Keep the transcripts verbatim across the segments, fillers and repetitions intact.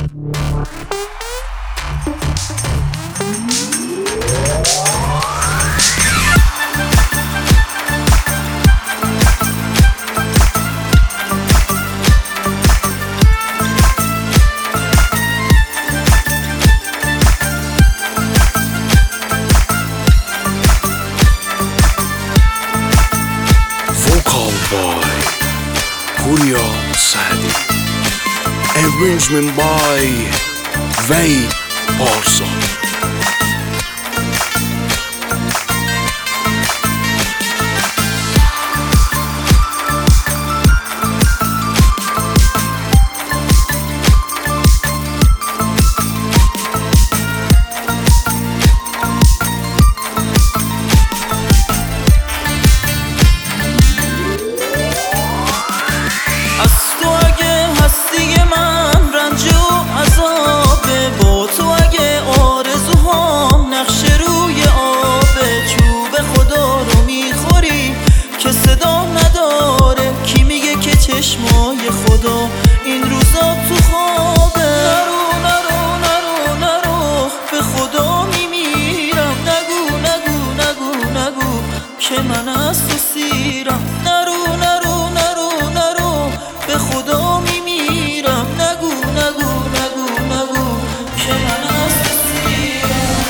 by Julio Sadi, arrangement by Vay Parsa. چشمای خدا این روزا تو خوابه. نرو نرو نرو نرو به خدا میمیرم. نگو نگو نگو نگو که من از تو سیرم. نرو نرو نرو نرو به خدا میمیرم. نگو نگو نگو نگو که من از تو سیرم.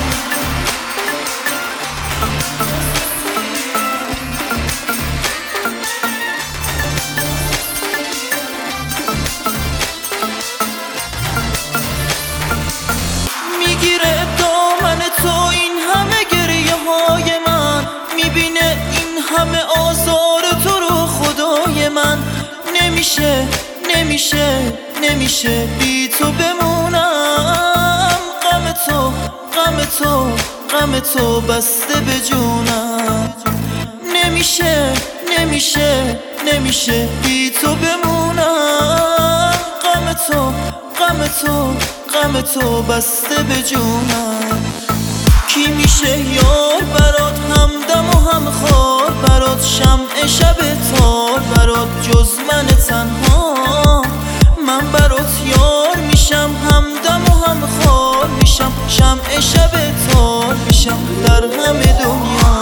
میگیره دامن تو این همه گریه های من، میبینه این همه آزار تو رو خدای من. نمیشه نمیشه نمیشه بی تو بمونم. غم تو غم تو غم تو بسته به جونم. نمیشه نمیشه نمیشه بی تو بمونم. غم تو غم تو غم تو بسته به جونم. کی میشه یار برات، همدم و همخوار برات، شمع شب تار برات جز من تنها؟ من برات یار میشم، همدم و همخوار میشم، شمع شب تار میشم در همه دنیا.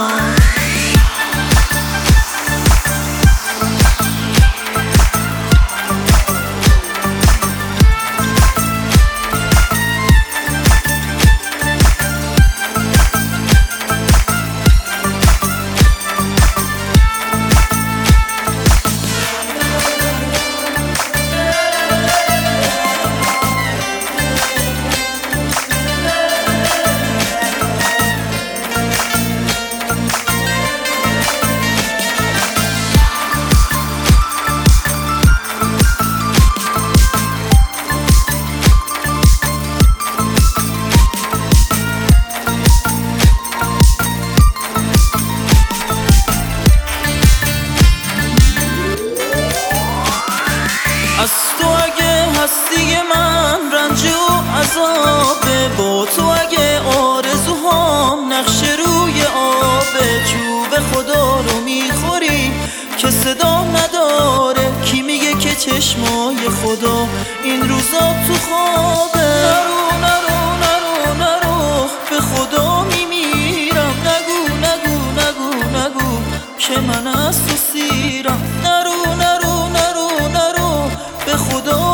از تو اگه هستی من رنج و عذابه، با تو اگه آرزوهام نقش روی آبه. چوب خدا رو میخوری که صدا نداره، کی میگه که چشمای خدا این روزا تو خوابه. نرو نرو نرو نرو به خدا میمیرم. نگو نگو نگو نگو که من از تو سیرم. نرو نرو نرو نرو به خدا